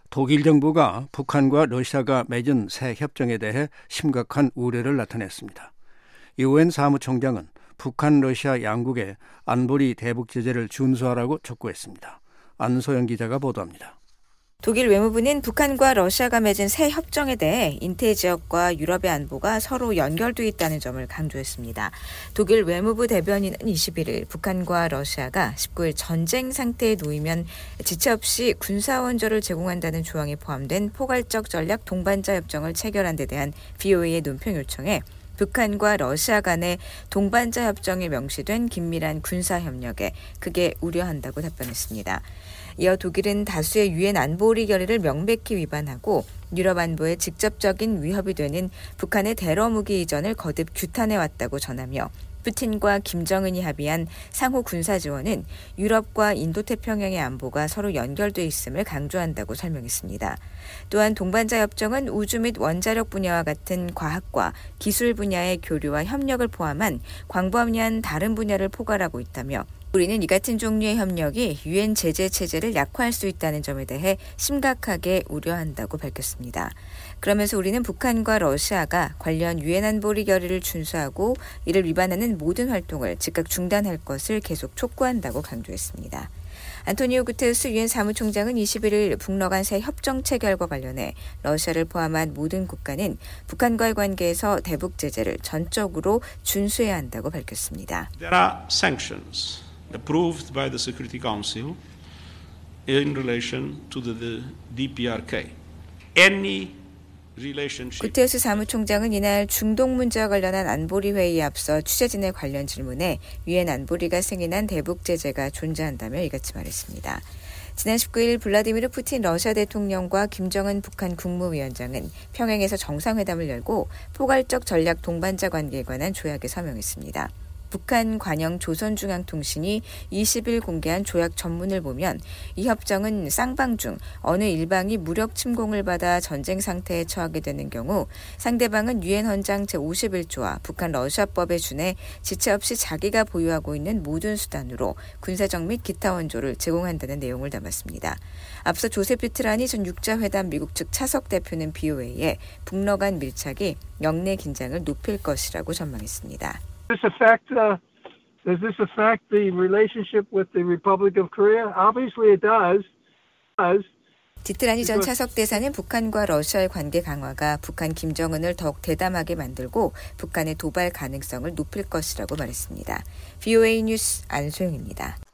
독일 정부가 북한과 러시아가 맺은 새 협정에 대해 심각한 우려를 나타냈습니다. 유엔 사무총장은 북한, 러시아 양국에 안보리 대북 제재를 준수하라고 촉구했습니다. 안소영 기자가 보도합니다. 독일 외무부는 북한과 러시아가 맺은 새 협정에 대해 인태 지역과 유럽의 안보가 서로 연결돼 있다는 점을 강조했습니다. 독일 외무부 대변인은 21일 북한과 러시아가 19일 전쟁 상태에 놓이면 지체 없이 군사원조를 제공한다는 조항이 포함된 포괄적 전략 동반자 협정을 체결한 데 대한 VOA의 논평 요청에 북한과 러시아 간의 동반자 협정에 명시된 긴밀한 군사협력에 크게 우려한다고 답변했습니다. 이어 독일은 다수의 유엔 안보리 결의를 명백히 위반하고 유럽 안보에 직접적인 위협이 되는 북한의 테러 무기 이전을 거듭 규탄해왔다고 전하며 푸틴과 김정은이 합의한 상호 군사 지원은 유럽과 인도태평양의 안보가 서로 연결돼 있음을 강조한다고 설명했습니다. 또한 동반자 협정은 우주 및 원자력 분야와 같은 과학과 기술 분야의 교류와 협력을 포함한 광범위한 다른 분야를 포괄하고 있다며 우리는 이 같은 종류의 협력이 유엔 제재 체제를 약화할 수 있다는 점에 대해 심각하게 우려한다고 밝혔습니다. 그러면서 우리는 북한과 러시아가 관련 유엔 안보리 결의를 준수하고 이를 위반하는 모든 활동을 즉각 중단할 것을 계속 촉구한다고 강조했습니다. 안토니오 구테르스 유엔 사무총장은 21일 북러 간 새 협정 체결과 관련해 러시아를 포함한 모든 국가는 북한과의 관계에서 대북 제재를 전적으로 준수해야 한다고 밝혔습니다. There are sanctions approved by the Security Council in relation to the DPRK. 구테르스 사무총장은 이날 중동 문제와 관련한 안보리 회의에 앞서 취재진의 관련 질문에 유엔 안보리가 승인한 대북 제재가 존재한다며 이같이 말했습니다. 지난 19일 블라디미르 푸틴 러시아 대통령과 김정은 북한 국무위원장은 평양에서 정상회담을 열고 포괄적 전략 동반자 관계에 관한 조약에 서명했습니다. 북한 관영 조선중앙통신이 20일 공개한 조약 전문을 보면 이 협정은 쌍방 중 어느 일방이 무력 침공을 받아 전쟁 상태에 처하게 되는 경우 상대방은 유엔 헌장 제51조와 북한 러시아법에 준해 지체 없이 자기가 보유하고 있는 모든 수단으로 군사적 및 기타 원조를 제공한다는 내용을 담았습니다. 앞서 조셉 비트라니 전 육자회담 미국 측 차석 대표는 BOA에 북러 간 밀착이 영내 긴장을 높일 것이라고 전망했습니다. Does this affect the relationship with the Republic of Korea? Obviously it does. 디트라니 전 차석 대사는 북한과 러시아의 관계 강화가 북한 김정은을 더욱 대담하게 만들고 북한의 도발 가능성을 높일 것이라고 말했습니다. VOA 뉴스 안소영입니다.